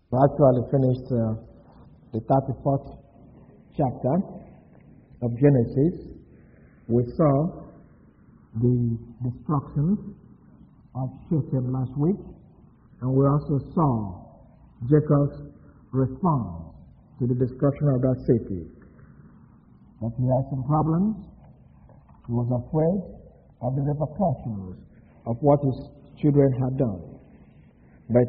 We actually finished the 34th chapter of Genesis. We saw the destruction of Shechem last week, and we also saw Jacob's response to the destruction of that city. But he had some problems. He was afraid of the repercussions of what his children had done. But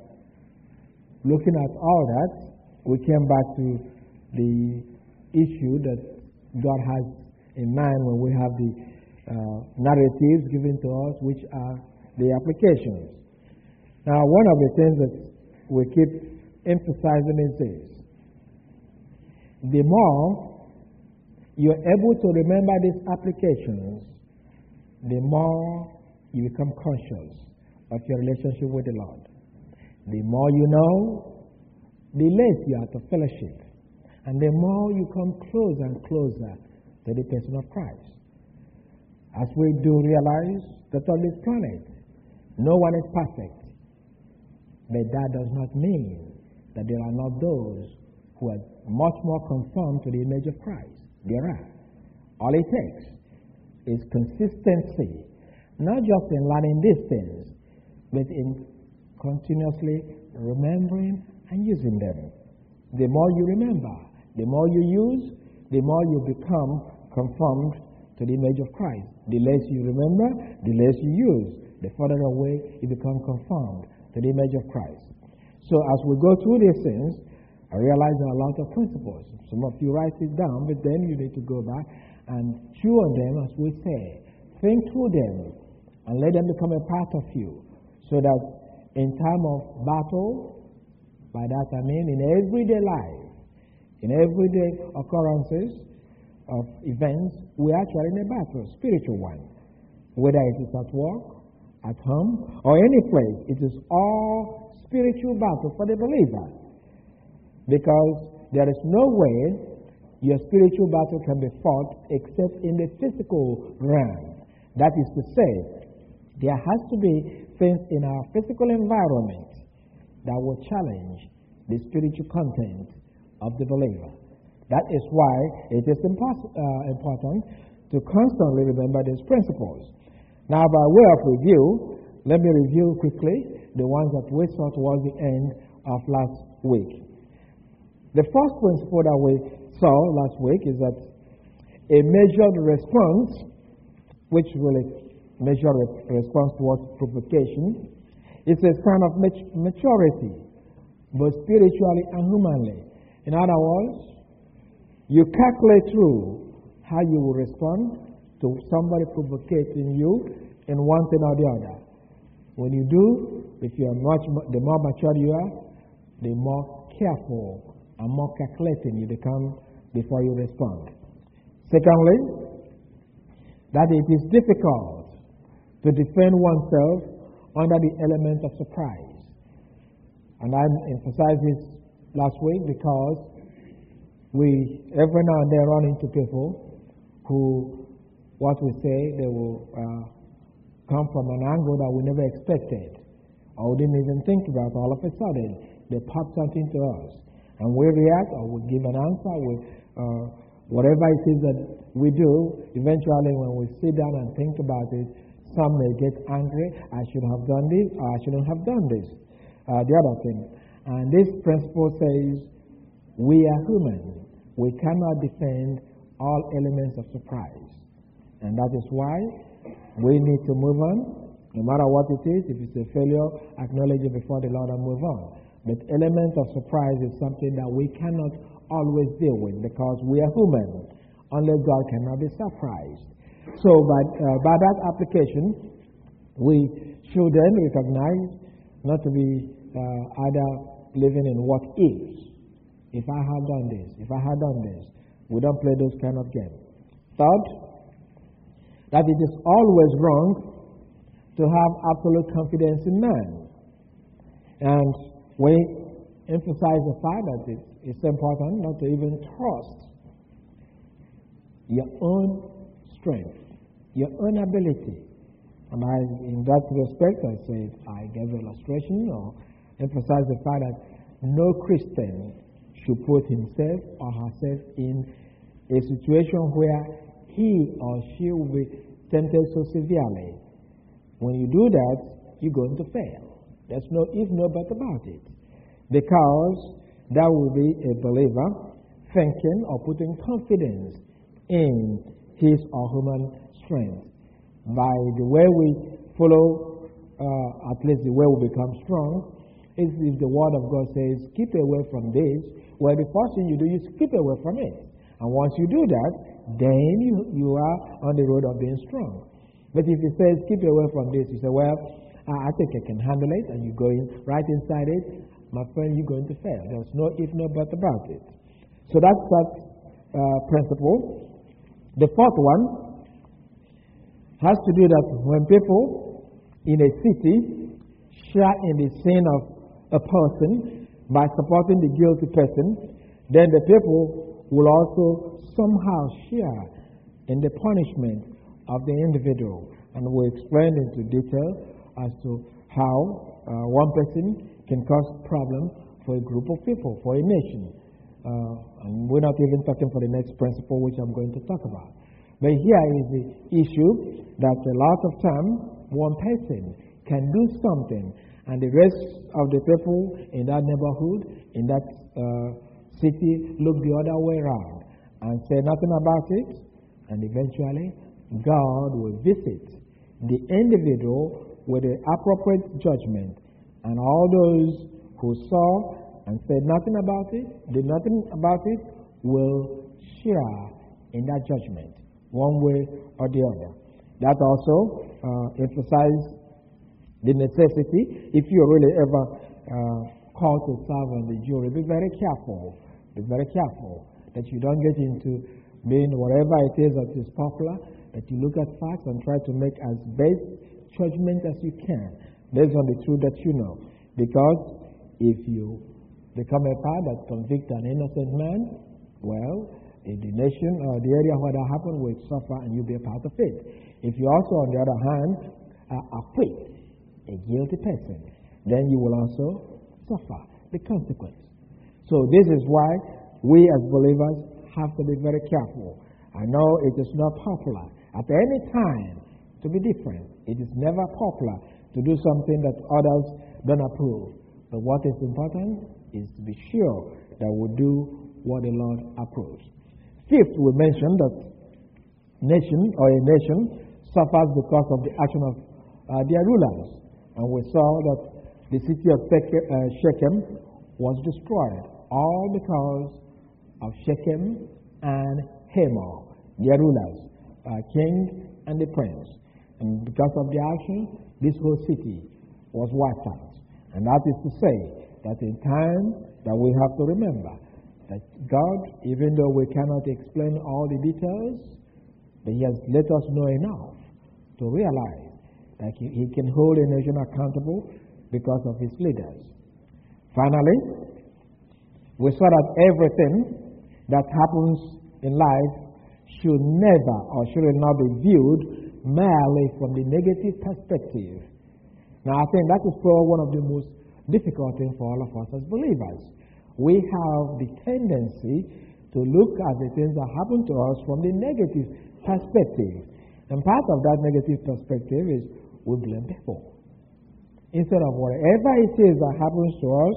looking at all that, we came back to the issue that God has in mind when we have the narratives given to us, which are the applications. Now, one of the things that we keep emphasizing is this: the more you're able to remember these applications, the more you become conscious of your relationship with the Lord. The more you know, the less you are to fellowship, and the more you come closer and closer to the person of Christ. As we do realize that on this planet, no one is perfect, but that does not mean that there are not those who are much more conformed to the image of Christ. There are. All it takes is consistency, not just in learning these things, but in continuously remembering and using them. The more you remember, the more you use, the more you become conformed to the image of Christ. The less you remember, the less you use, the further away you become conformed to the image of Christ. So as we go through these things, I realize there are a lot of principles. Some of you write it down, but then you need to go back and chew on them, as we say. Think through them and let them become a part of you, so that in time of battle, by that I mean in everyday life, in everyday occurrences of events, we are actually in a battle, a spiritual one. Whether it is at work, at home, or any place, it is all spiritual battle for the believer. Because there is no way your spiritual battle can be fought except in the physical realm. That is to say, there has to be things in our physical environment that will challenge the spiritual content of the believer. That is why it is important to constantly remember these principles. Now, by way of review, let me review quickly the ones that we saw towards the end of last week. The first principle that we saw last week is that a measured response, which really measure response towards provocation, is a sign of maturity, both spiritually and humanly. In other words, you calculate through how you will respond to somebody provoking you in one thing or the other. When you do, if you are the more mature you are, the more careful and more calculating you become before you respond. Secondly, that it is difficult to defend oneself under the element of surprise. And I emphasized this last week because we every now and then run into people who, what we say, they will come from an angle that we never expected or we didn't even think about. All of a sudden, they pop something to us, and we react or we give an answer with whatever it is that we do. Eventually, when we sit down and think about it, some may get angry. I should have done this, or I shouldn't have done this. The other thing. And this principle says we are human. We cannot defend all elements of surprise. And that is why we need to move on, no matter what it is. If it's a failure, acknowledge it before the Lord and move on. But element of surprise is something that we cannot always deal with because we are human. Only God cannot be surprised. So by that application, we should then recognize not to be either living in what ifs. If I had done this, if I had done this. We don't play those kind of games. Third, that it is always wrong to have absolute confidence in man. And we emphasize the fact that it's important not to even trust your own strength, your own ability. And in that respect, I gave an illustration or emphasize the fact that no Christian should put himself or herself in a situation where he or she will be tempted so severely. When you do that, you're going to fail. There's no if, no but about it. Because that will be a believer thinking or putting confidence in his or human strength. By the way we follow, at least the way we become strong, is if the Word of God says, keep away from this, well, the first thing you do is keep away from it. And once you do that, then you are on the road of being strong. But if it says, keep away from this, you say, well, I think I can handle it, and you go in right inside it, my friend, you're going to fail. There's no if, no but about it. So that's that principle. The fourth one has to do that when people in a city share in the sin of a person by supporting the guilty person, then the people will also somehow share in the punishment of the individual. And we explained into detail as to how one person can cause problems for a group of people, for a nation. And we're not even talking for the next principle, which I'm going to talk about. But here is the issue that a lot of time one person can do something, and the rest of the people in that neighborhood, in that city, look the other way around and say nothing about it, and eventually God will visit the individual with the appropriate judgment, and all those who saw and said nothing about it, did nothing about it, will share in that judgment, one way or the other. That also emphasizes the necessity, if you're really ever called to serve on the jury, be very careful. Be very careful that you don't get into being whatever it is that is popular, that you look at facts and try to make as best judgment as you can based on the truth that you know. Because if you become a part that convicts an innocent man, well, in the nation or the area where that happened will suffer and you'll be a part of it. If you also, on the other hand, acquit a guilty person, then you will also suffer the consequence. So this is why we as believers have to be very careful. I know it is not popular at any time to be different. It is never popular to do something that others don't approve. But what is important is to be sure that we do what the Lord approves. Fifth, we mentioned that a nation suffers because of the action of their rulers. And we saw that the city of Shechem was destroyed, all because of Shechem and Hamor, their rulers, king and the prince. And because of their action, this whole city was wiped out. And that is to say that in time that we have to remember that God, even though we cannot explain all the details, but He has let us know enough to realize that He can hold a nation accountable because of His leaders. Finally, we saw that everything that happens in life should never or should not be viewed merely from the negative perspective. Now, I think that is probably one of the most difficult things for all of us as believers. We have the tendency to look at the things that happen to us from the negative perspective. And part of that negative perspective is we blame people. Instead of whatever it is that happens to us,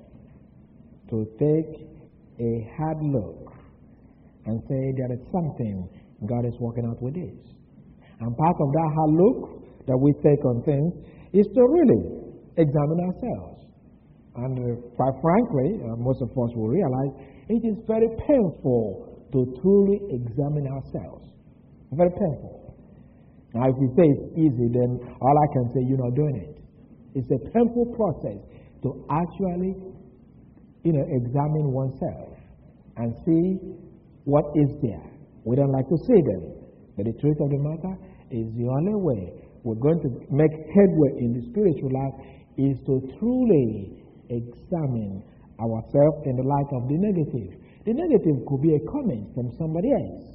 to take a hard look and say there is something God is working out with this. And part of that hard look that we take on things is to really examine ourselves. And quite frankly, most of us will realize it is very painful to truly examine ourselves. Very painful. Now, if you say it's easy, then all I can say, you're not doing it. It's a painful process to actually, examine oneself and see what is there. We don't like to see them. But the truth of the matter is the only way we're going to make headway in the spiritual life is to truly examine ourselves in the light of the negative. The negative could be a comment from somebody else.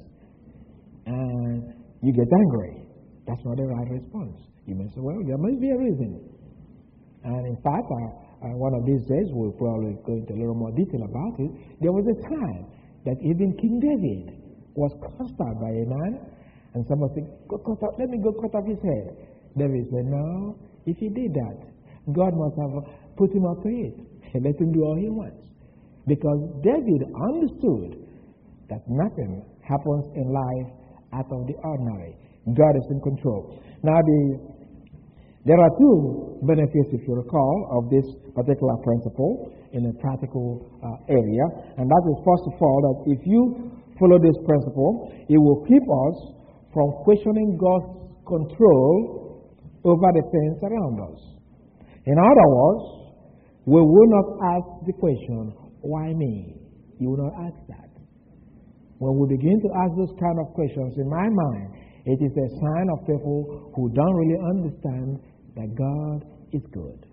And you get angry. That's not the right response. You may say, well, there must be a reason. And in fact, one of these days we'll probably go into a little more detail about it. There was a time that even King David was cursed out by a man, and someone said, let me go cut off his head. David said, no, if he did that, God must have put him up to it and let him do all he wants. Because David understood that nothing happens in life out of the ordinary. God is in control. Now, there are two benefits, if you recall, of this particular principle in a practical area. And that is, first of all, that if you follow this principle, it will keep us from questioning God's control over the things around us. In other words, we will not ask the question, why me? You will not ask that. When we begin to ask those kind of questions, in my mind, it is a sign of people who don't really understand that God is good.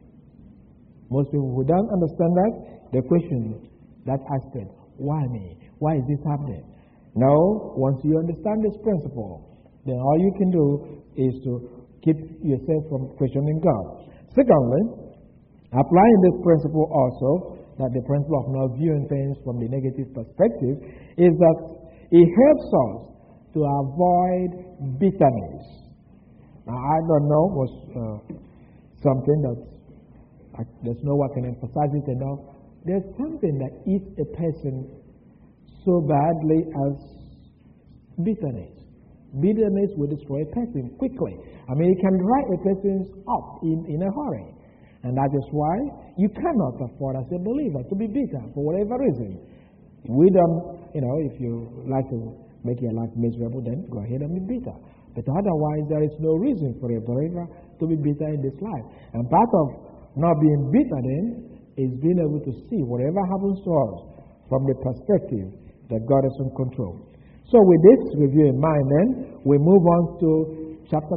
Most people who don't understand that, they question that aspect. Why me? Why is this happening? No, once you understand this principle, then all you can do is to keep yourself from questioning God. Secondly, applying this principle also, that the principle of not viewing things from the negative perspective, is that it helps us to avoid bitterness. Now, I don't know, was something that there's no one can emphasize it enough. There's something that eats a person so badly as bitterness. Bitterness will destroy a person quickly. I mean, it can dry a person up in a hurry. And that is why you cannot afford as a believer to be bitter for whatever reason. We don't, if you like to make your life miserable, then go ahead and be bitter. But otherwise, there is no reason for a believer to be bitter in this life. And part of not being bitter then is being able to see whatever happens to us from the perspective that God is in control. So with this review in mind then, we move on to chapter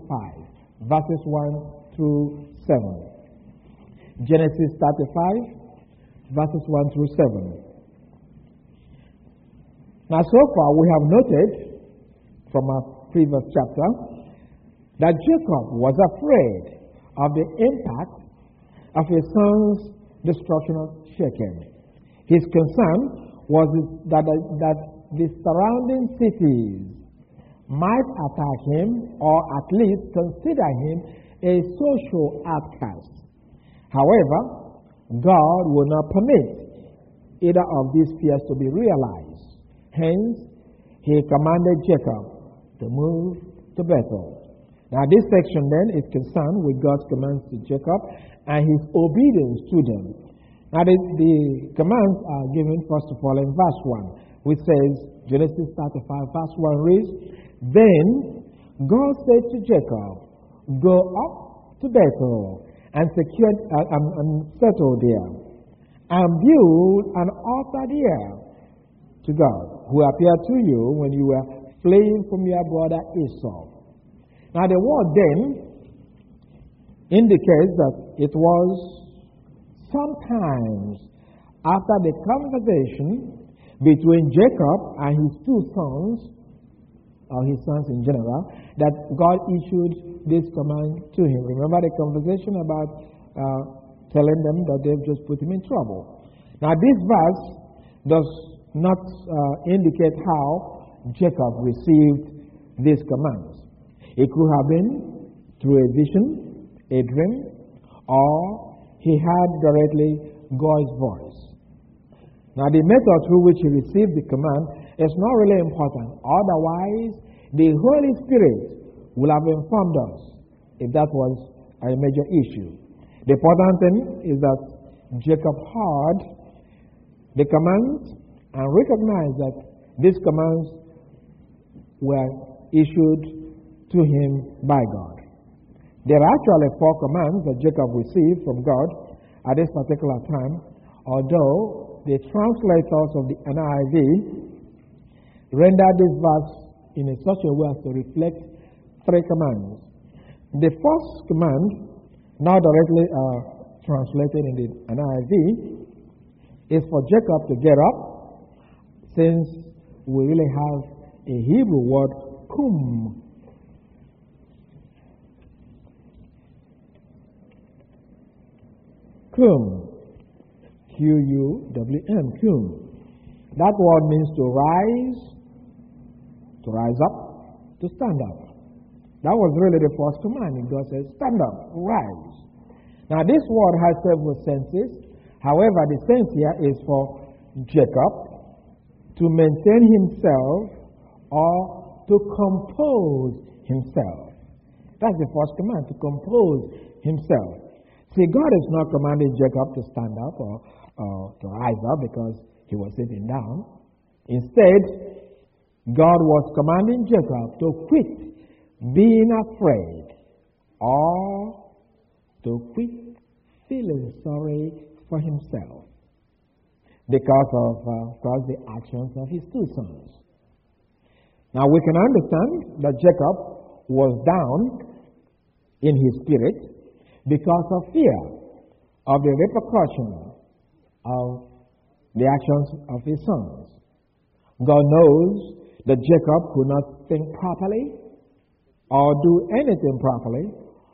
35, verses 1 through 7. Genesis 35, verses 1 through 7. Now, so far we have noted from our previous chapter that Jacob was afraid of the impact of his son's destruction of Shechem. His concern was that the surrounding cities might attack him or at least consider him a social outcast. However, God will not permit either of these fears to be realized. Hence, he commanded Jacob to move to Bethel. Now, this section then is concerned with God's commands to Jacob and his obedience to them. Now, the commands are given first of all in verse 1, which says, Genesis 35, verse 1 reads, Then God said to Jacob, Go up to Bethel and settle there, and build an altar there to God, who appeared to you when you were fleeing from your brother Esau. Now, the word then indicates that it was sometimes after the conversation between Jacob and his two sons, or his sons in general, that God issued this command to him. Remember the conversation about telling them that they've just put him in trouble. Now, this verse does not indicate how Jacob received these commands. It could have been through a vision, a dream, or he heard directly God's voice. Now, the method through which he received the command is not really important. Otherwise, the Holy Spirit will have informed us if that was a major issue. The important thing is that Jacob heard the commands and recognized that these commands were issued to him by God. There are actually 4 commands that Jacob received from God at this particular time, although the translators of the NIV rendered this verse in such a way as to reflect 3 commands. The first command, now directly translated in the NIV, is for Jacob to get up, since we really have a Hebrew word, kum. Qum. Q-U-W-M, Qum. That word means to rise up, to stand up. That was really the first command. God says, stand up, rise. Now this word has several senses. However, the sense here is for Jacob to maintain himself or to compose himself. That's the first command, to compose himself. See, God is not commanding Jacob to stand up or to rise up because he was sitting down. Instead, God was commanding Jacob to quit being afraid or to quit feeling sorry for himself because of the actions of his two sons. Now we can understand that Jacob was down in his spirit because of fear of the repercussion of the actions of his sons. God knows that Jacob could not think properly or do anything properly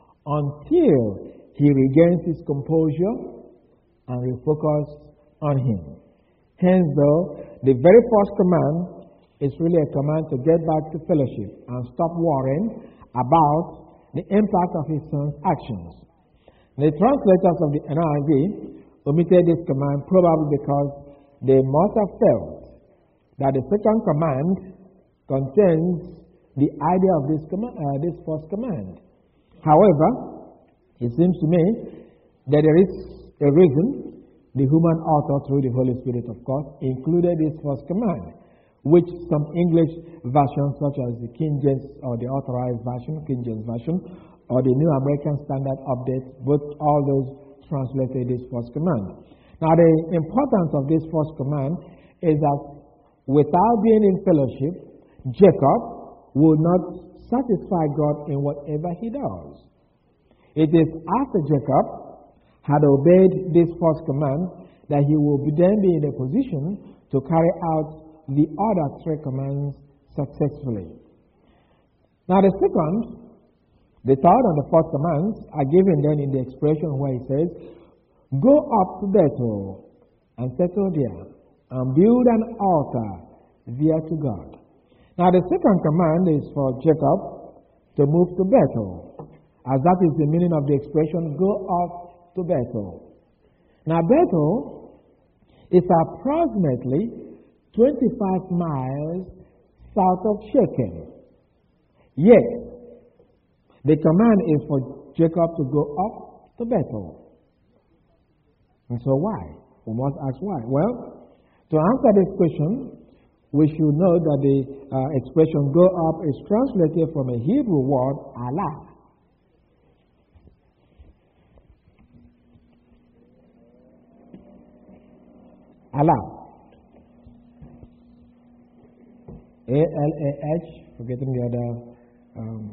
until he regains his composure and refocus on him. Hence, though, the very first command is really a command to get back to fellowship and stop worrying about the impact of his son's actions. The translators of the NIV omitted this command probably because they must have felt that the second command contains the idea of this first command. However, it seems to me that there is a reason the human author, through the Holy Spirit of course, included this first command, which some English versions such as the King James or the Authorized Version, King James Version, or the New American Standard Update, all those translated this first command. Now the importance of this first command is that without being in fellowship, Jacob will not satisfy God in whatever he does. It is after Jacob had obeyed this first command that he will then be in a position to carry out the other three commands successfully. Now the second, the third and the fourth commands are given then in the expression where he says, go up to Bethel and settle there and build an altar there to God. Now the second command is for Jacob to move to Bethel, as that is the meaning of the expression, go up to Bethel. Now Bethel is approximately 25 miles south of Shechem. Yet, the command is for Jacob to go up to Bethel. And so why? We must ask why. Well, to answer this question, we should know that the expression go up is translated from a Hebrew word, Allah. Allah. A-L-A-H, forgetting the other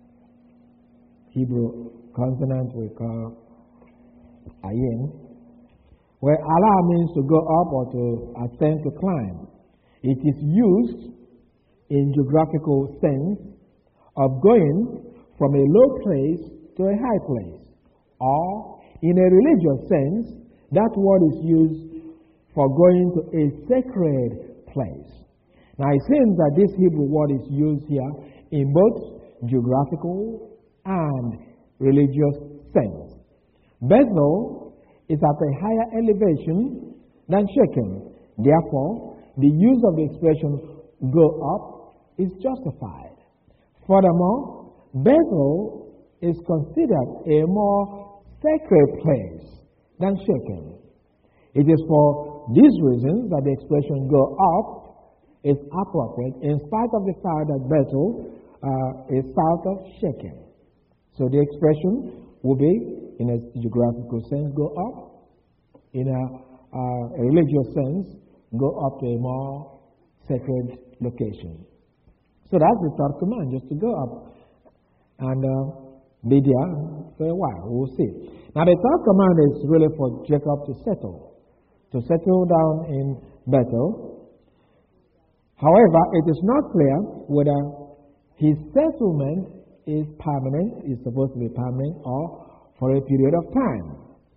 Hebrew consonant we call ayin, where Allah means to go up or to ascend, to climb. It is used in geographical sense of going from a low place to a high place. Or in a religious sense, that word is used for going to a sacred place. Now it seems that this Hebrew word is used here in both geographical and religious sense. Bethel is at a higher elevation than Shechem. Therefore, the use of the expression go up is justified. Furthermore, Bethel is considered a more sacred place than Shechem. It is for these reasons that the expression go up is appropriate in spite of the fact that Bethel is south of Shechem. So the expression will be, in a geographical sense, go up. In a religious sense, go up to a more sacred location. So that's the third command, just to go up and be there for a while. We'll see. Now the third command is really for Jacob to settle down in Bethel. However, it is not clear whether his settlement is permanent, is supposed to be permanent, or for a period of time.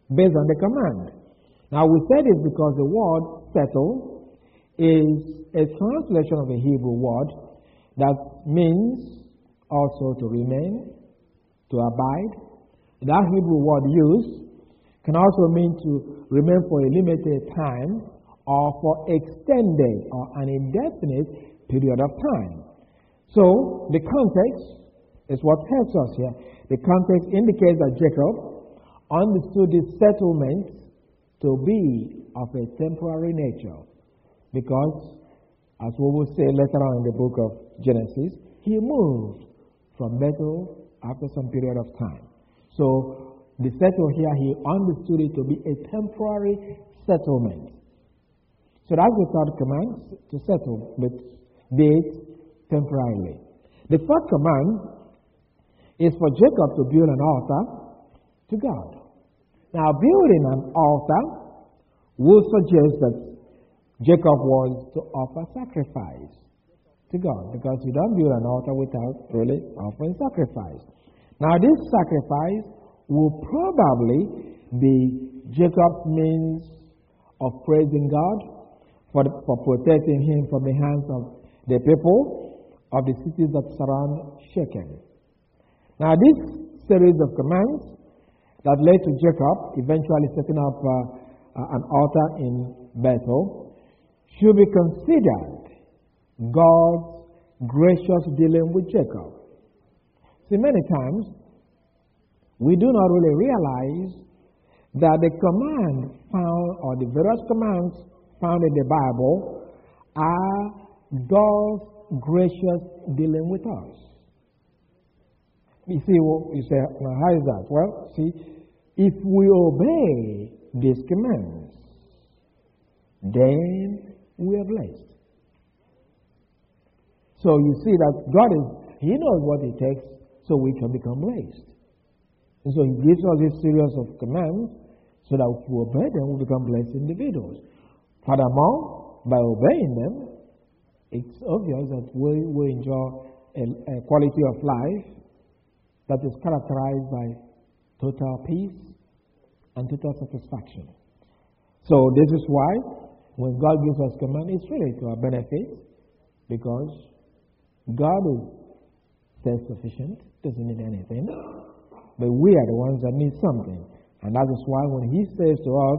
based on the command. Now we said this because the word settle is a translation of a Hebrew word that means also to remain, to abide. That Hebrew word used can also mean to remain for a limited time or for extended or an indefinite period of time. So the context is what helps us here. The context indicates that Jacob understood this settlement to be of a temporary nature because, as we will say later on in the book of Genesis, he moved from Bethel after some period of time. So the settle here, he understood it to be a temporary settlement. So that's the third command, to settle with dates temporarily. The third command is for Jacob to build an altar to God. Now, building an altar would suggest that Jacob was to offer sacrifice to God, because you don't build an altar without really offering sacrifice. Now, this sacrifice will probably be Jacob's means of praising God for protecting him from the hands of the people of the cities that surround Shechem. Now, this series of commands that led to Jacob eventually setting up an altar in Bethel should be considered God's gracious dealing with Jacob. See, many times we do not really realize that the command found, or the various commands found in the Bible, are God's gracious dealing with us. You see, you say, now how is that? Well, see, if we obey these commands, then we are blessed. So you see that God He knows what it takes so we can become blessed. And so He gives us this series of commands so that if we obey them, we become blessed individuals. Furthermore, by obeying them, it's obvious that we enjoy a quality of life that is characterized by total peace and total satisfaction. So this is why when God gives us command, it's really to our benefit, because God is self-sufficient, doesn't need anything, but we are the ones that need something. And that is why when He says to us,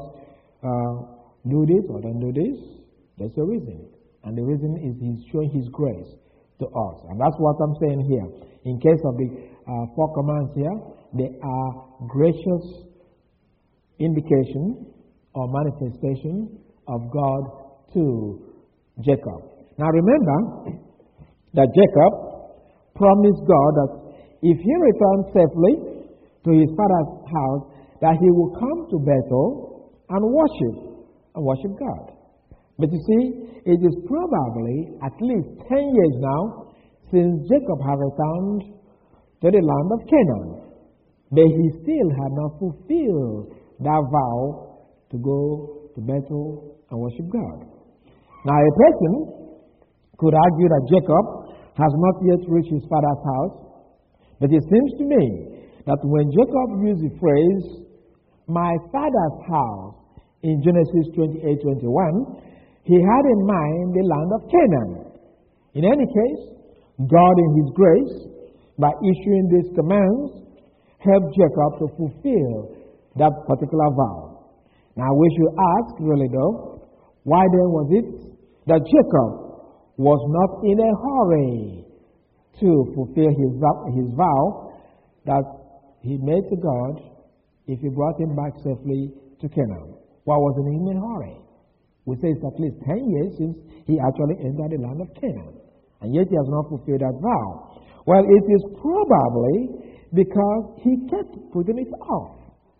do this or don't do this, there's a reason. And the reason is He's showing His grace to us. And that's what I'm saying here. In case of the 4 commands here, they are gracious indication or manifestation of God to Jacob. Now remember that Jacob promised God that if he returns safely to his father's house, that he will come to Bethel and worship God. But you see, it is probably at least 10 years now since Jacob had returned to the land of Canaan. But he still had not fulfilled that vow to go to Bethel and worship God. Now, a person could argue that Jacob has not yet reached his father's house, but it seems to me that when Jacob used the phrase, my father's house, in Genesis 28:21, he had in mind the land of Canaan. In any case, God in His grace, by issuing these commands, helped Jacob to fulfill that particular vow. Now we should ask really though, why then was it that Jacob was not in a hurry to fulfill his vow that he made to God if He brought him back safely to Canaan? Why wasn't he in a hurry? We say it's at least 10 years since he actually entered the land of Canaan, and yet he has not fulfilled that vow. Well, it is probably because he kept putting it off.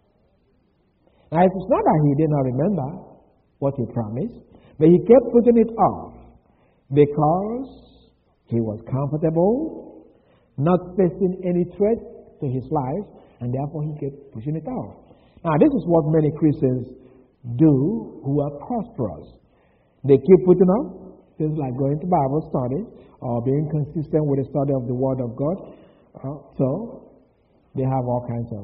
Now, it's not that he did not remember what he promised, but he kept putting it off because he was comfortable, not facing any threat to his life, and therefore he kept pushing it off. Now, this is what many Christians do who are prosperous. They keep putting off things like going to Bible study or being consistent with the study of the Word of God. So they have all kinds of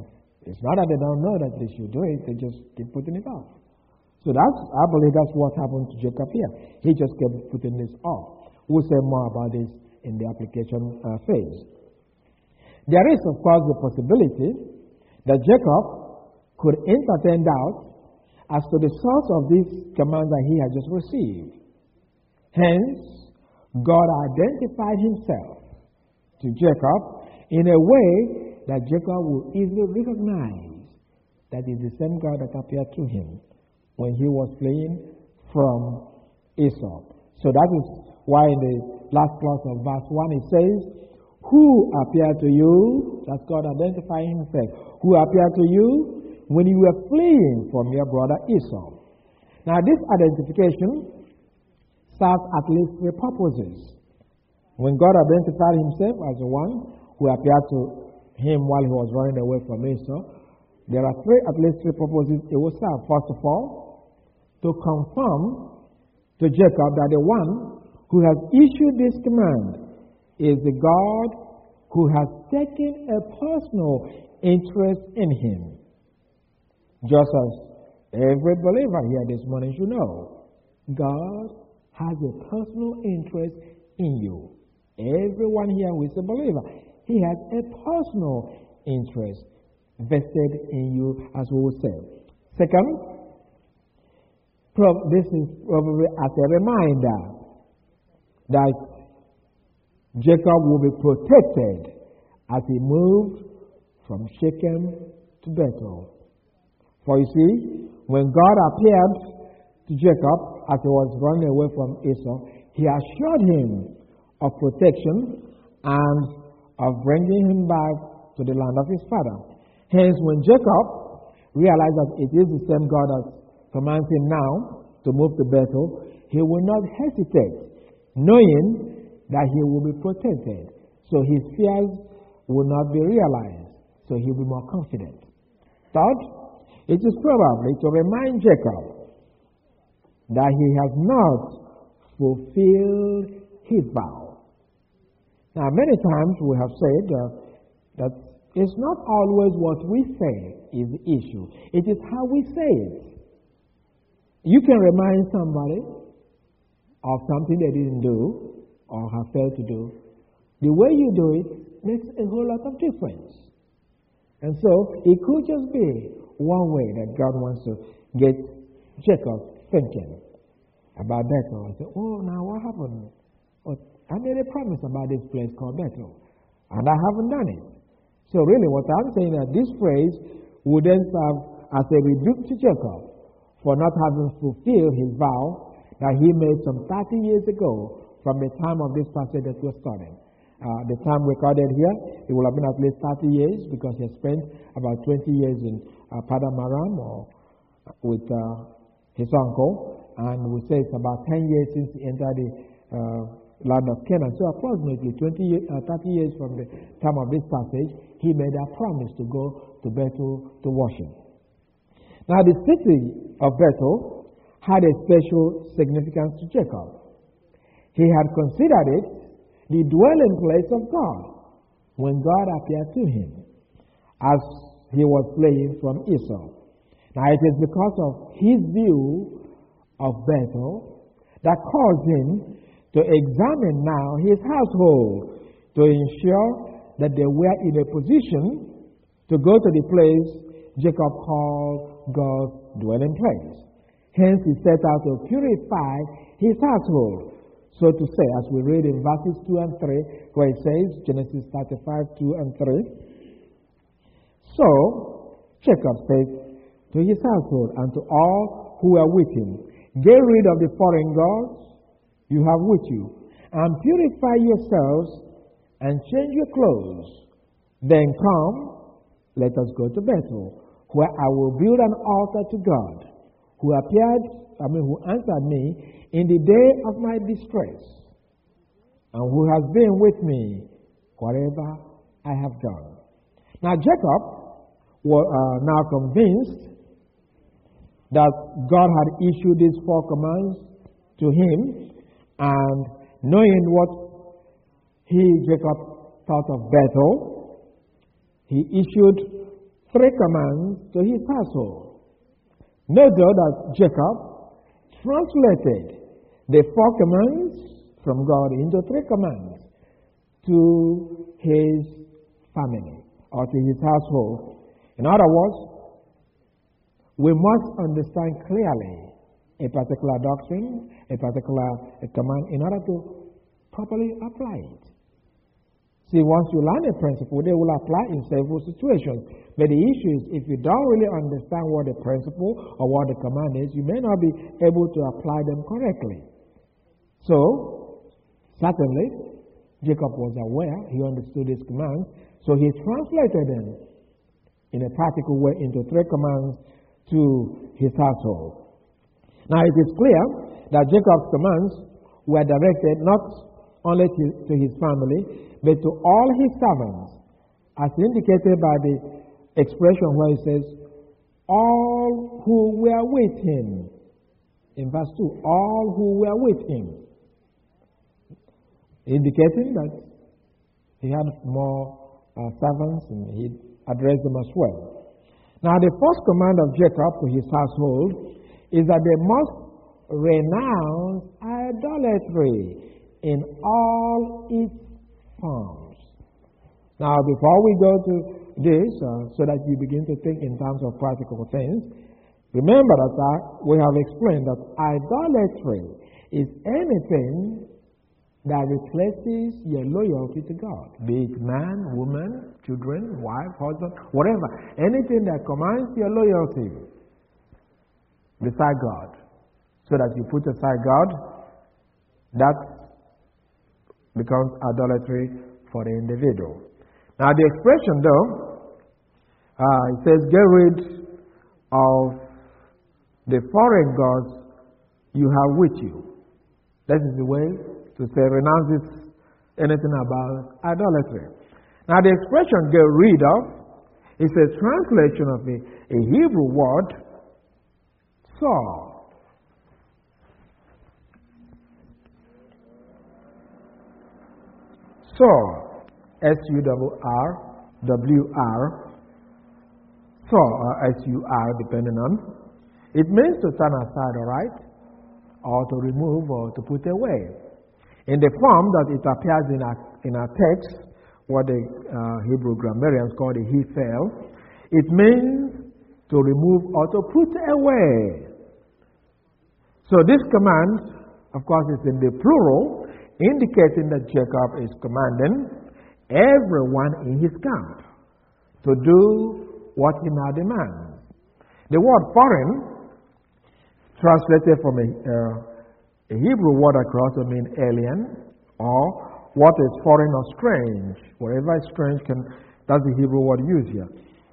It's not that they don't know that they should do it, they just keep putting it off. So I believe that's what happened to Jacob here. He just kept putting this off. We'll say more about this in the application phase. There is, of course, the possibility that Jacob could entertain doubt as to the source of this command that he had just received. Hence, God identified himself to Jacob in a way that Jacob will easily recognize that it is the same God that appeared to him when he was fleeing from Esau. So that is why in the last clause of verse 1 it says, who appeared to you? That's God identifying himself. Who appeared to you when you were fleeing from your brother Esau? Now this identification serves at least three purposes. When God identified himself as the one who appeared to him while he was running away from Esau, there are at least three purposes it will serve. First of all, to confirm to Jacob that the one who has issued this command is the God who has taken a personal interest in him. Just as every believer here this morning should know, God has a personal interest in you. Everyone here who is a believer, he has a personal interest vested in you, as we will say. Second, this is probably as a reminder that Jacob will be protected as he moved from Shechem to Bethel. For you see, when God appeared to Jacob as he was running away from Esau, he assured him of protection and of bringing him back to the land of his father. Hence, when Jacob realized that it is the same God that commands him now to move to Bethel, he will not hesitate, knowing that he will be protected. So his fears will not be realized. So he will be more confident. Third, it is probably to remind Jacob that he has not fulfilled his vow. Now, many times we have said that it's not always what we say is the issue. It is how we say it. You can remind somebody of something they didn't do or have failed to do. The way you do it makes a whole lot of difference. And so, it could just be one way that God wants to get Jacob thinking about Bethel. I say, oh, now what happened? Oh, I made a promise about this place called Bethel, and I haven't done it. So really what I'm saying is that this phrase would then serve as a rebuke to Jacob for not having fulfilled his vow that he made some 30 years ago from the time of this passage that we're studying. The time recorded here, it will have been at least 30 years because he has spent about 20 years in Paddan Aram or with his uncle, and we say it's about 10 years since he entered the land of Canaan. So approximately 30 years from the time of this passage, he made a promise to go to Bethel to worship. Now the city of Bethel had a special significance to Jacob. He had considered it the dwelling place of God when God appeared to him as he was fleeing from Esau. Now it is because of his view of Bethel that caused him to examine now his household to ensure that they were in a position to go to the place Jacob called God's dwelling place. Hence he set out to purify his household. So to say, as we read in verses 2 and 3, where it says, Genesis 35, 2 and 3, so Jacob said to his household and to all who were with him, get rid of the foreign gods you have with you, and purify yourselves and change your clothes. Then come, let us go to Bethel, where I will build an altar to God, who answered me in the day of my distress, and who has been with me whatever I have done. Now Jacob was now convinced that God had issued these 4 commands to him, and knowing what Jacob thought of Bethel, he issued 3 commands to his household. Note though that Jacob translated the 4 commands from God into 3 commands to his family or to his household. In other words, we must understand clearly a particular doctrine, a particular command in order to properly apply it. See, once you learn a principle, they will apply in several situations. But the issue is, if you don't really understand what the principle or what the command is, you may not be able to apply them correctly. So, certainly, Jacob was aware, he understood his commands, so he translated them in a practical way into 3 commands to his household. Now, it is clear that Jacob's commands were directed not only to his family, but to all his servants, as indicated by the expression where he says, all who were with him. In verse 2, all who were with him. Indicating that he had more servants and he addressed them as well. Now, the first command of Jacob to his household is that they must renounce idolatry in all its forms. Now, before we go to this, so that you begin to think in terms of practical things, remember that we have explained that idolatry is anything that replaces your loyalty to God, be it man, woman, children, wife, husband, whatever. Anything that commands your loyalty beside God, so that you put aside God, that becomes idolatry for the individual. Now, the expression, though, it says, get rid of the foreign gods you have with you. That is the way to say renounce anything about idolatry. Now, the expression get rid of is a translation of a Hebrew word, saw. Saw, S-U-R-R-W-R, saw, or S-U-R, depending on. It means to turn aside, all right, or to remove, or to put away. In the form that it appears in our text, what the Hebrew grammarians call the Hiphel, it means to remove or to put away. So this command, of course, is in the plural, indicating that Jacob is commanding everyone in his camp to do what he now demands. The word foreign, translated from a Hebrew word, can also mean alien, or what is foreign or strange. Whatever is strange, that's the Hebrew word used here.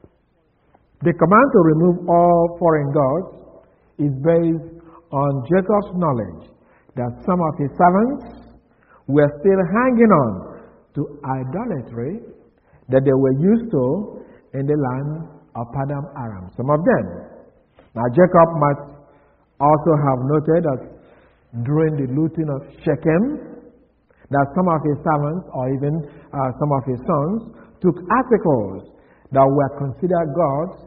The command to remove all foreign gods is based on Jacob's knowledge that some of his servants were still hanging on to idolatry that they were used to in the land of Padam Aram. Some of them. Now, Jacob might also have noted that during the looting of Shechem, that some of his servants or even some of his sons took articles that were considered gods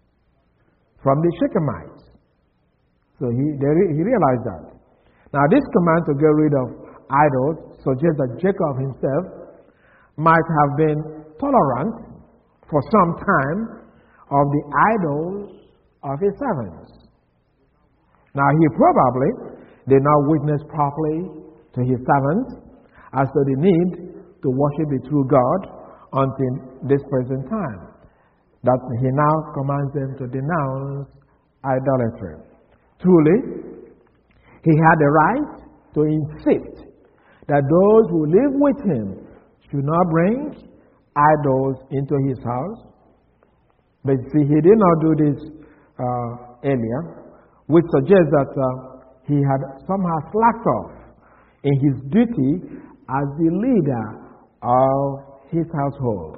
from the Shechemites. So he realized that. Now, this command to get rid of idols suggests that Jacob himself might have been tolerant for some time of the idols of his servants. Now, he probably did not witness properly to his servants as to the need to worship the true God until this present time, that he now commands them to denounce idolatry. Truly, he had the right to insist that those who live with him should not bring idols into his house. But see, he did not do this earlier, which suggests that he had somehow slacked off in his duty as the leader of his household.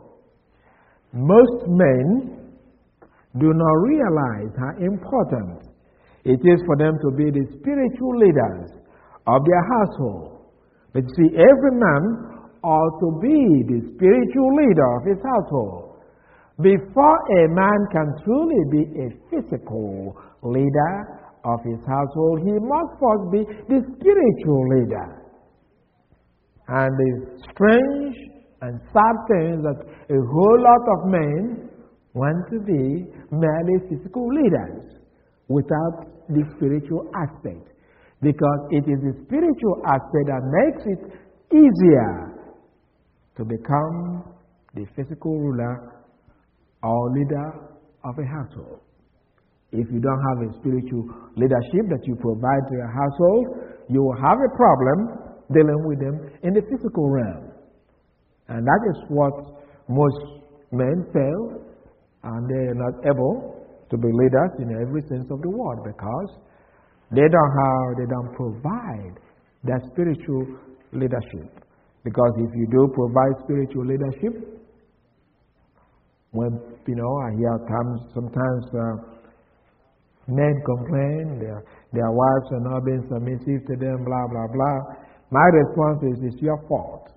Most men do not realize how important it is for them to be the spiritual leaders of their household. But you see, every man ought to be the spiritual leader of his household, Before a man can truly be a physical leader of his household, he must first be the spiritual leader. And the strange and sad thing is that a whole lot of men want to be merely physical leaders without the spiritual aspect. Because it is the spiritual aspect that makes it easier to become the physical ruler or leader of a household. If you don't have a spiritual leadership that you provide to your household, you will have a problem dealing with them in the physical realm. And that is what most men fail, and they are not able to be leaders in every sense of the word because they don't provide that spiritual leadership. Because if you do provide spiritual leadership, when I hear sometimes men complain their wives are not being submissive to them, blah blah blah. My response is, it's your fault.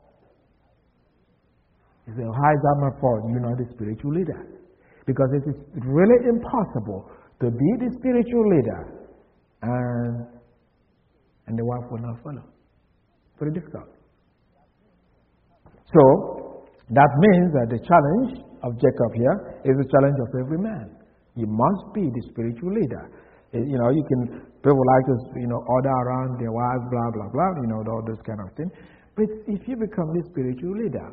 You say, how is that my fault? You're not the spiritual leader. Because it is really impossible to be the spiritual leader and the wife will not follow. Very difficult. So, that means that the challenge of Jacob here is the challenge of every man. You must be the spiritual leader. People like to, order around their wives, blah, blah, blah, all those kind of things. But if you become the spiritual leader,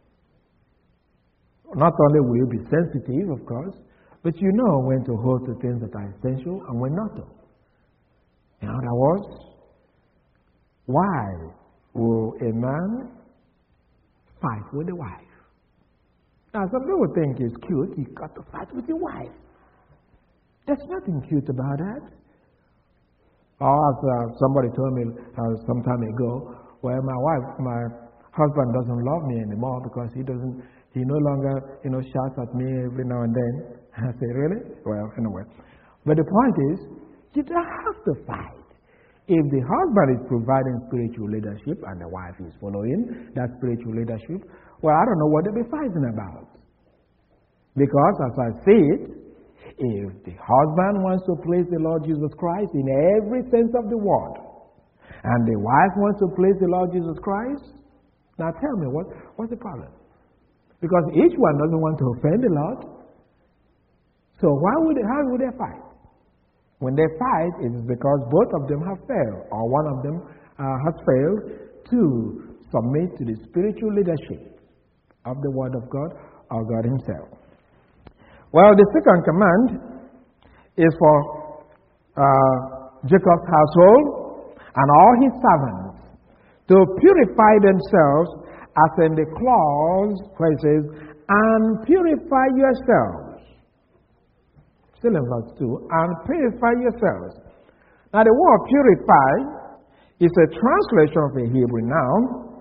not only will you be sensitive, of course, but you know when to hold to things that are essential and when not to. In other words, why will a man fight with a wife? Now, some people think it's cute, you got to fight with your wife. There's nothing cute about that. Or as somebody told me some time ago, well, my husband doesn't love me anymore because he no longer, shouts at me every now and then. I say, really? Well, anyway. But the point is, you don't have to fight. If the husband is providing spiritual leadership and the wife is following that spiritual leadership, well, I don't know what they'll be fighting about. Because as I see it, if the husband wants to please the Lord Jesus Christ in every sense of the word, and the wife wants to please the Lord Jesus Christ, now tell me, what's the problem? Because each one doesn't want to offend the Lord. So how would they fight? When they fight, it is because both of them have failed, or one of them has failed to submit to the spiritual leadership of the Word of God or God Himself. Well, the second command is for Jacob's household and all his servants to purify themselves, as in the clause where it says, and purify yourselves. Still in verse 2, and purify yourselves. Now the word purify is a translation of a Hebrew noun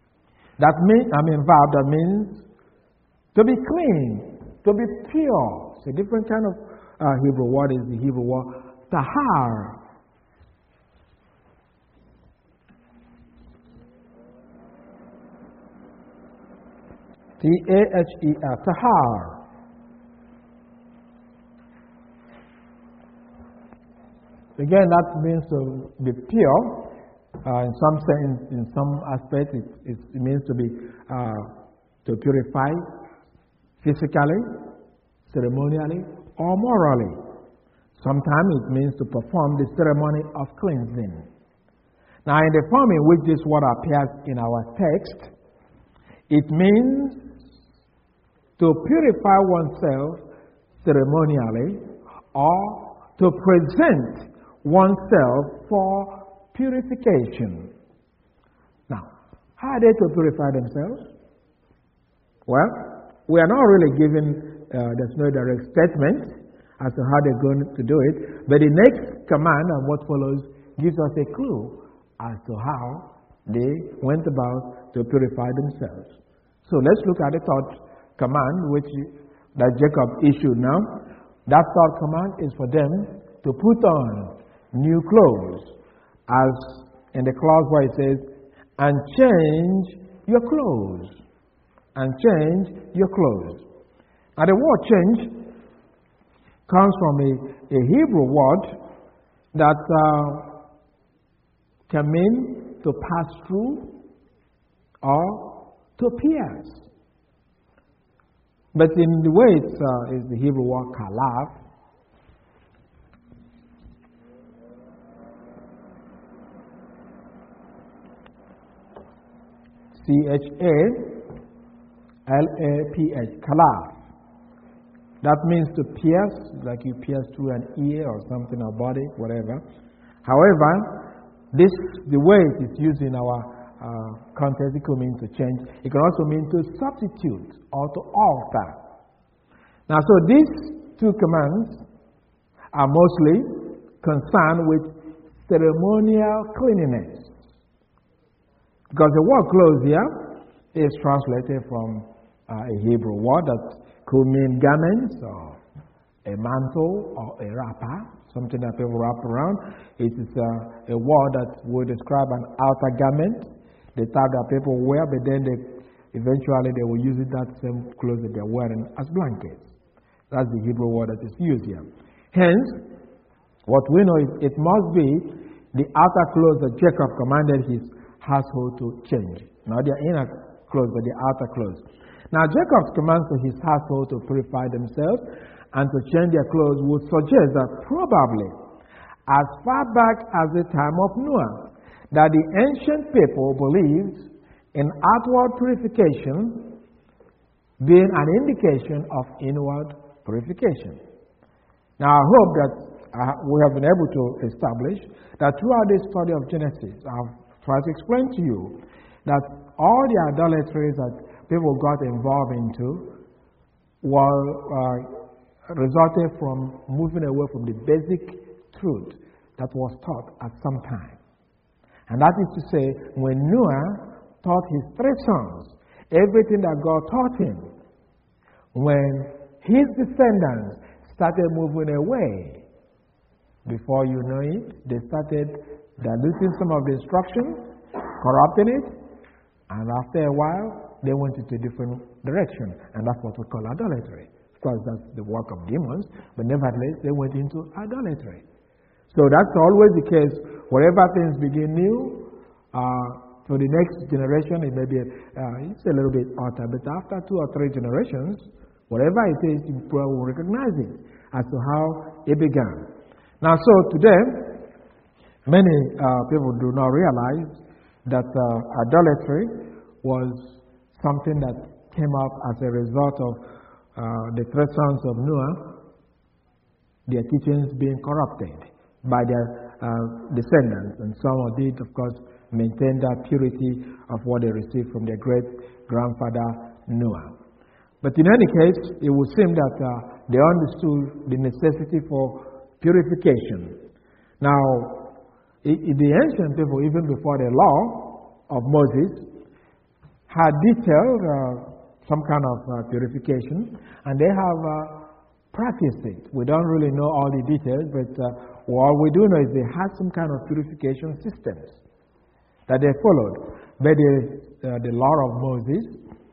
verb that means to be clean, to be pure. It's a different kind of Hebrew word, is the Hebrew word tahar. T-A-H-E-R, tahar. Again, that means to be pure. In some sense, in some aspects, it means to be to purify physically, ceremonially, or morally. Sometimes it means to perform the ceremony of cleansing. Now, in the form in which this word appears in our text, it means to purify oneself ceremonially or to present oneself for purification. Now, how are they to purify themselves? Well, we are not really given, there's no direct statement as to how they're going to do it, but the next command and what follows gives us a clue as to how they went about to purify themselves. So let's look at the third command that Jacob issued now. That third command is for them to put on new clothes, as in the clause where it says, and change your clothes. And change your clothes. And the word change comes from a Hebrew word that can mean to pass through or to pierce. But in the way it's the Hebrew word kalav, Chalaph, kalav. That means to pierce, like you pierce through an ear or something, or body, whatever. However, the way it is used in our context, it could mean to change. It can also mean to substitute or to alter. Now, so these two commands are mostly concerned with ceremonial cleanliness. Because the word clothes here is translated from a Hebrew word that could mean garments or a mantle or a wrapper, something that people wrap around. It is a word that would describe an outer garment, the type that people wear, but then eventually they will use that same clothes that they're wearing as blankets. That's the Hebrew word that is used here. Hence, what we know is it must be the outer clothes that Jacob commanded his household to change. Not their inner clothes, but the outer clothes. Now, Jacob's commands to his household to purify themselves and to change their clothes would suggest that probably, as far back as the time of Noah, that the ancient people believed in outward purification being an indication of inward purification. Now, I hope that we have been able to establish that throughout this study of Genesis, I've tried to explain to you that all the idolatries that people got involved into resulted from moving away from the basic truth that was taught at some time. And that is to say, when Noah taught his three sons everything that God taught him, when his descendants started moving away, before you know it, they started diluting some of the instruction, corrupting it, and after a while, they went into a different direction, and that's what we call idolatry. Of course, that's the work of demons, but nevertheless, they went into idolatry. So that's always the case. Wherever things begin new, for the next generation, it may be it's a little bit altered, but after 2 or 3 generations, whatever it is, you will recognize it as to how it began. Now, so today, many people do not realize that idolatry was something that came up as a result of the 3 sons of Noah, their teachings being corrupted by their descendants. And some did, of course, maintain that purity of what they received from their great-grandfather Noah. But in any case, it would seem that they understood the necessity for purification. Now, the ancient people, even before the law of Moses, had detailed some kind of purification, and they have practiced it. We don't really know all the details, but what we do know is they had some kind of purification systems that they followed. But the law of Moses,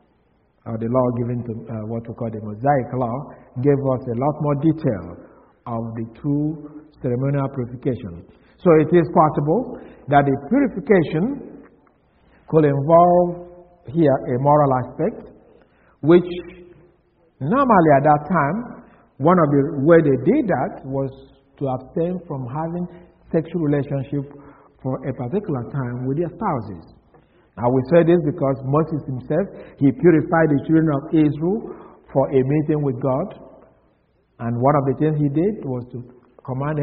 the law given to what we call the Mosaic law, gave us a lot more detail of the true ceremonial purification. So it is possible that the purification could involve here a moral aspect, which normally at that time, one of the way they did that was to abstain from having sexual relationship for a particular time with their spouses. Now we say this because Moses himself, he purified the children of Israel for a meeting with God. And one of the things he did was to command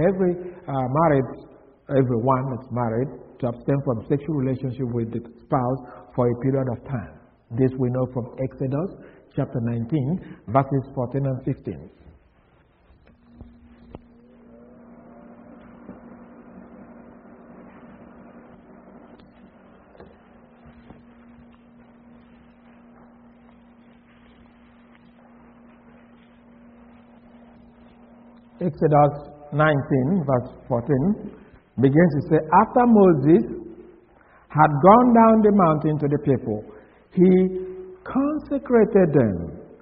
everyone that's married to abstain from sexual relationship with the spouse for a period of time. This we know from Exodus chapter 19, verses 14 and 15. Exodus 19, verse 14, begins to say, after Moses had gone down the mountain to the people, he consecrated them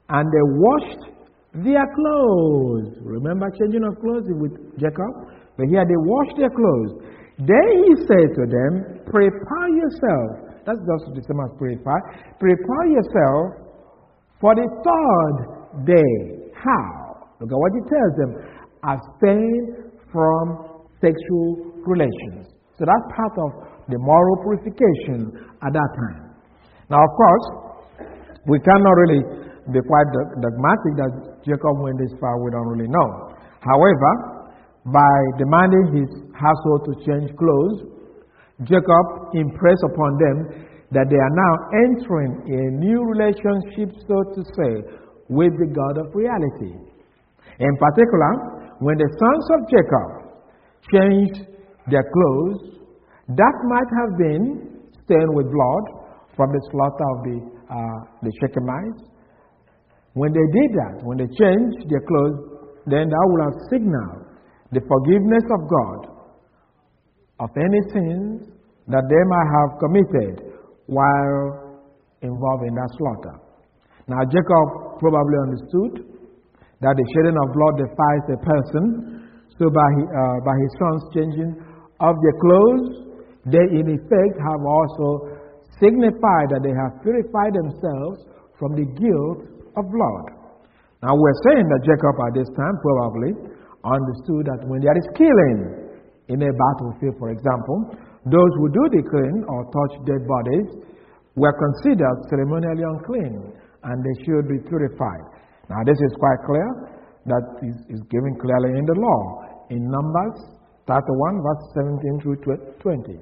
and they washed their clothes. Remember changing of clothes with Jacob? But here they washed their clothes. Then he said to them, prepare yourself. That's just the same as purify. Prepare yourself for the third day. How? Look at what he tells them. Abstain from sexual relations. So that's part of the moral purification at that time. Now, of course, we cannot really be quite dogmatic that Jacob went this far. We don't really know. However, by demanding his household to change clothes, Jacob impressed upon them that they are now entering a new relationship, so to say, with the God of reality. In particular, when the sons of Jacob changed their clothes, that might have been stained with blood from the slaughter of the Shechemites. When they did that, when they changed their clothes, then that would have signaled the forgiveness of God of any sins that they might have committed while involved in that slaughter. Now, Jacob probably understood that the shedding of blood defies a person, so by his sons changing of their clothes, they in effect have also signified that they have purified themselves from the guilt of blood. Now, we're saying that Jacob at this time probably understood that when there is killing in a battlefield, for example, those who do the killing or touch dead bodies were considered ceremonially unclean and they should be purified. Now, this is quite clear. That is given clearly in the law in Numbers 31, verse 17 through 20.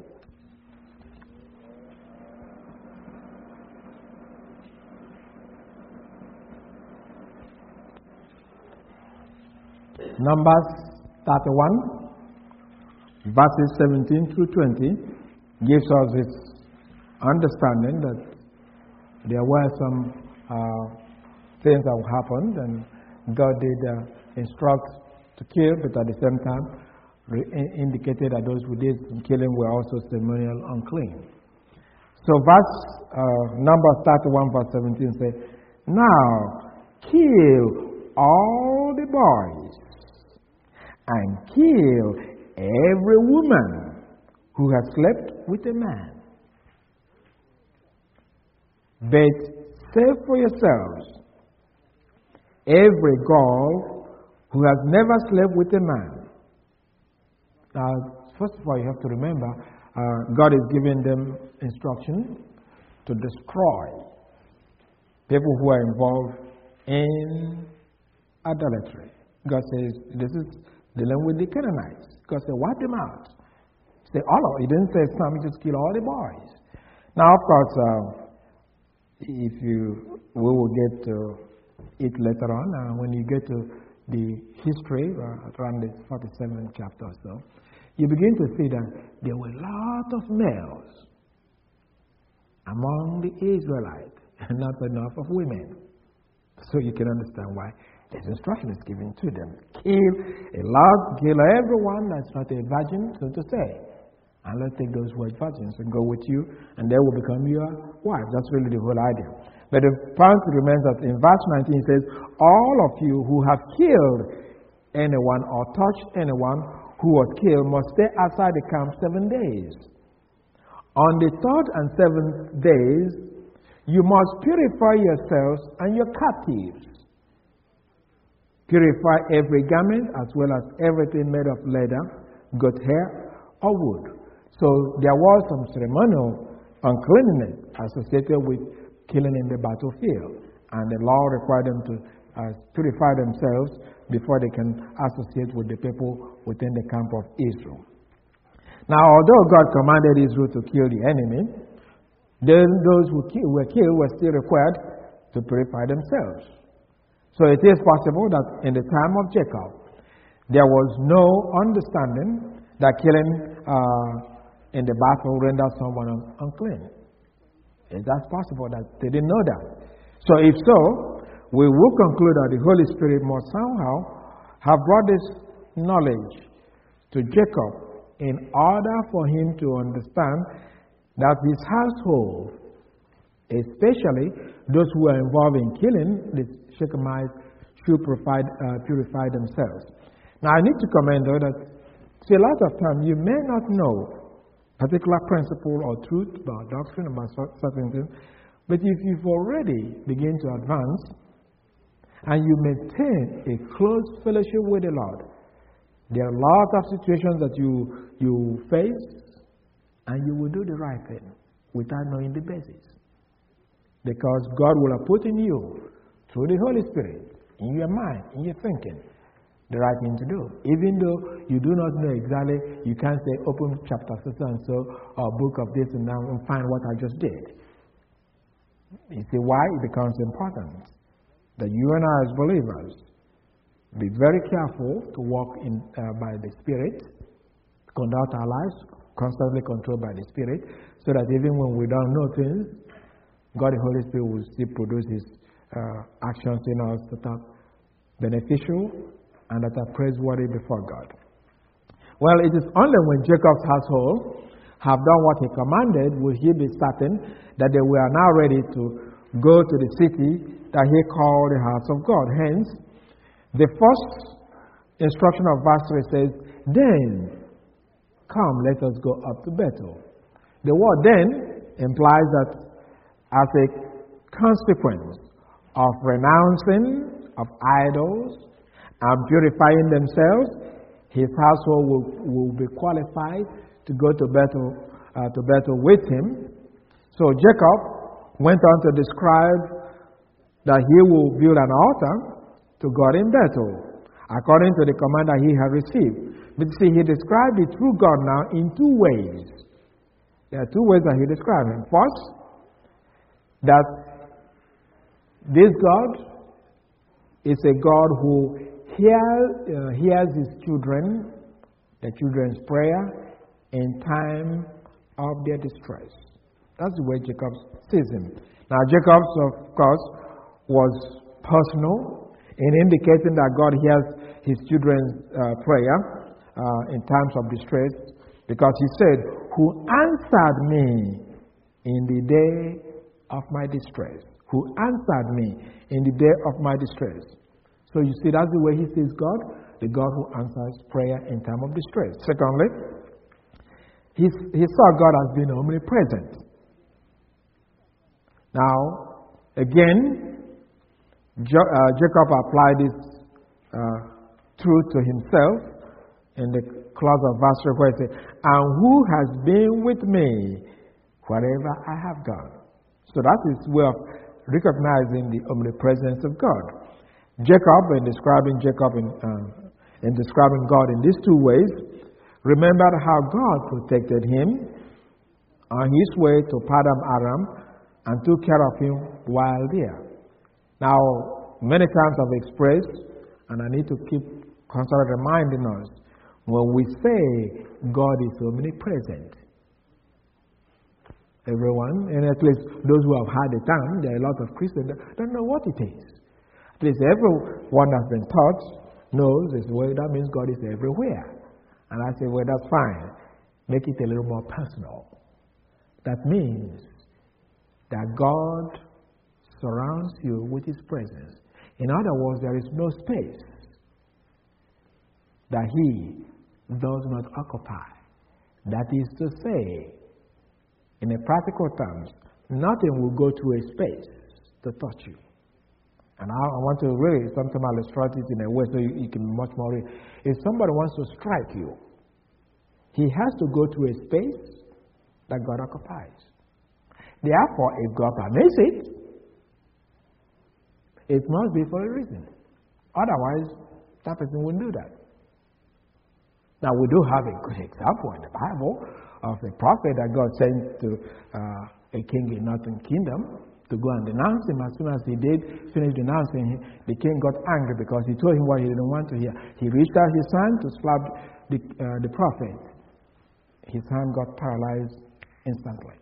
Numbers 31, verses 17 through 20, gives us this understanding that there were some things that happened, and God did instruct to kill, but at the same time indicated that those who did killing were also ceremonial unclean. So Numbers 31, verse 17 says, now kill all the boys and kill every woman who has slept with a man. But save for yourselves every girl who has never slept with a man. Now, first of all, you have to remember, God is giving them instruction to destroy people who are involved in idolatry. God says, this is dealing with the Canaanites. God said, wipe them out. Say all of it. He didn't say some, just kill all the boys. Now, of course, we will get to it later on. When you get to the history, around the 47th chapter or so, you begin to see that there were a lot of males among the Israelites, and not enough of women. So you can understand why this instruction is given to them. Kill everyone that's not a virgin, so to say. And let's take those who are virgins and go with you, and they will become your wife. That's really the whole idea. But the point remains that in verse 19 it says, all of you who have killed anyone or touched anyone who was killed must stay outside the camp 7 days. On the third and seventh days, you must purify yourselves and your captives. Purify every garment as well as everything made of leather, goat hair, or wood. So there was some ceremonial uncleanness associated with killing in the battlefield. And the law required them to purify themselves before they can associate with the people within the camp of Israel. Now, although God commanded Israel to kill the enemy, then those who were killed were still required to purify themselves. So it is possible that in the time of Jacob, there was no understanding that killing in the battle rendered someone unclean. Is that possible that they didn't know that? So if so, we will conclude that the Holy Spirit must somehow have brought this knowledge to Jacob in order for him to understand that his household, especially those who are involved in killing the Shechemites should purify themselves. Now, I need to comment, though, that see, a lot of times you may not know particular principle or truth about doctrine, about certain things, but if you've already begun to advance and you maintain a close fellowship with the Lord, there are lots of situations that you face and you will do the right thing without knowing the basis. Because God will have put in you, through the Holy Spirit, in your mind, in your thinking, the right thing to do. Even though you do not know exactly, you can't say, open chapter so and so, or book of this and now and find what I just did. You see why it becomes important that you and I as believers be very careful to walk by the Spirit, conduct our lives constantly controlled by the Spirit, so that even when we don't know things, God the Holy Spirit will still produce His actions in us that are beneficial and that are praiseworthy before God. Well, it is only when Jacob's household have done what he commanded will he be certain that they were now ready to go to the city that he called the house of God. Hence, the first instruction of verse 3 says, "Then, come, let us go up to Bethel." The word "then" implies that as a consequence of renouncing of idols and purifying themselves, his household will be qualified to go to Bethel with him. So Jacob went on to describe that he will build an altar to God in Bethel, according to the command that he had received. But see, he described the true God now in two ways. There are two ways that he described him. First, that this God is a God who hears his children, the children's prayer, in time of their distress. That's the way Jacob sees him. Now, Jacob, of course, was personal in indicating that God hears his children's prayer in times of distress, because he said, "Who answered me in the day of my distress." Who answered me in the day of my distress. So you see, that's the way he sees God, the God who answers prayer in time of distress. Secondly, he saw God as being omnipresent. Now, again, Jacob applied this truth to himself in the clause of verse 3 where he said, "And who has been with me wherever I have gone?" So that is way of recognizing the omnipresence of God. Jacob, in describing God in these two ways, remembered how God protected him on his way to Paddan Aram and took care of him while there. Now, many times I've expressed, and I need to keep constantly reminding us, when we say God is omnipresent, everyone, and at least those who have had the term, there are a lot of Christians that don't know what it is. At least everyone that's been taught knows this way. That means God is everywhere. And I say, well, that's fine. Make it a little more personal. That means that God surrounds you with His presence. In other words, there is no space that He does not occupy. That is to say, in a practical terms, nothing will go to a space to touch you. And I want to really, sometimes I'll illustrate it in a way so you can be much more real. If somebody wants to strike you, he has to go to a space that God occupies. Therefore, if God permits it, it must be for a reason. Otherwise, that person wouldn't do that. Now, we do have a good example in the Bible of a prophet that God sent to a king in Northern Kingdom to go and denounce him. As soon as he did finish denouncing him, the king got angry because he told him what he didn't want to hear. He reached out his hand to slap the prophet. His hand got paralyzed instantly.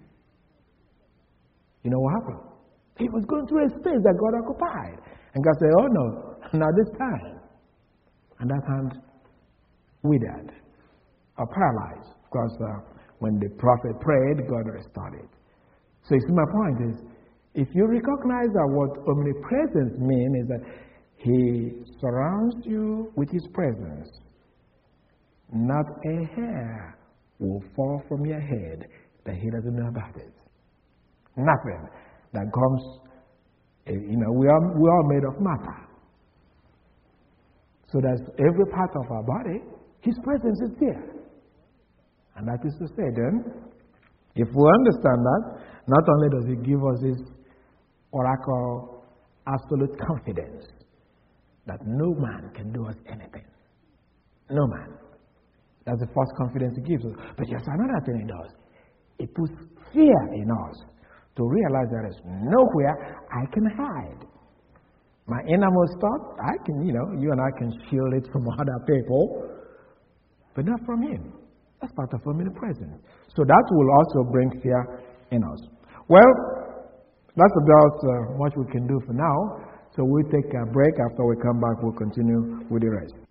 You know what happened? He was going through a space that God occupied. And God said, "Oh no, not this time." And that hand withered or paralyzed. Because when the prophet prayed, God restored it. So you see, my point is, If you recognize that what omnipresence means is that He surrounds you with His presence, not a hair will fall from your head that He doesn't know about it. Nothing that comes, we are all made of matter. So that every part of our body, His presence is there. And that is to say then, if we understand that, not only does He give us this oracle absolute confidence that no man can do us anything. No man. That's the first confidence He gives us. But there's another thing He does. It puts fear in us to realize there is nowhere I can hide. My innermost thought, you and I can shield it from other people, but not from Him. That's part of omnipresence. So that will also bring fear in us. Well, that's about what we can do for now. So we'll take a break. After we come back, we'll continue with the rest.